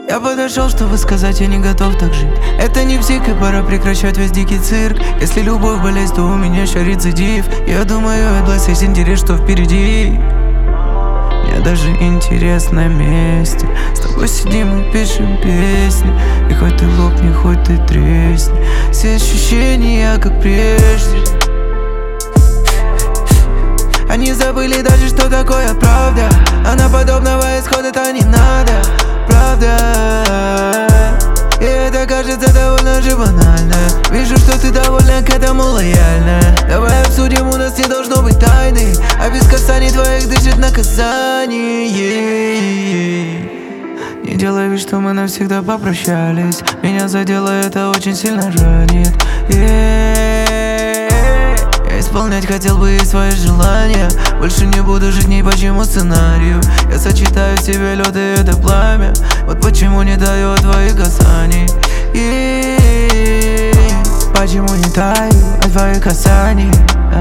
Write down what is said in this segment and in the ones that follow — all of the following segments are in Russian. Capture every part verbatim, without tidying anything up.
Я подошел, чтобы сказать, я не готов так жить. Это не псих, и пора прекращать весь дикий цирк. Если любовь болезнь, то у меня еще рецидив. Я думаю, это есть интерес, что впереди. Мне даже интересно вместе с тобой сидим и пишем песни. И хоть ты лопни, хоть ты тресни, все ощущения как прежде. Они забыли даже, что такое правда. А на подобного исхода-то не надо. Правда. И это кажется довольно же банально. Вижу, что ты довольна к этому лояльна. Давай обсудим, у нас не должно быть тайны. А без касаний твоих дышит наказание. Не делай вид, что мы навсегда попрощались. Меня задело, это очень сильно ранит. Я исполнять хотел бы и свои желания. Больше не буду жить ни по чему сценарию. Я сочетаю в себе лед и это пламя. Вот почему не даю от твоих касаний. И почему не таю от твоих касаний.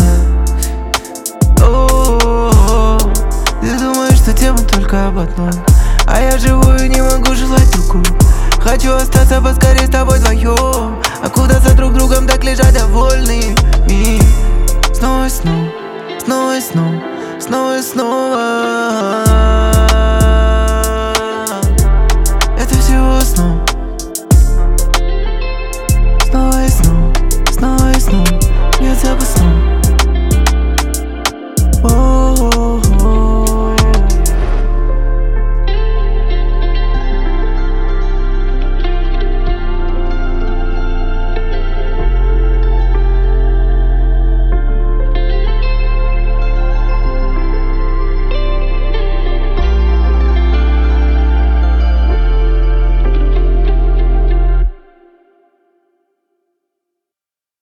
О-о-о. Ты думаешь, что тема только об одном, а я живу и не могу желать другую. Хочу остаться поскорее с тобой вдвоем, а куда за друг другом так лежать довольными. Снова и снова, снова и снова, снова и снова.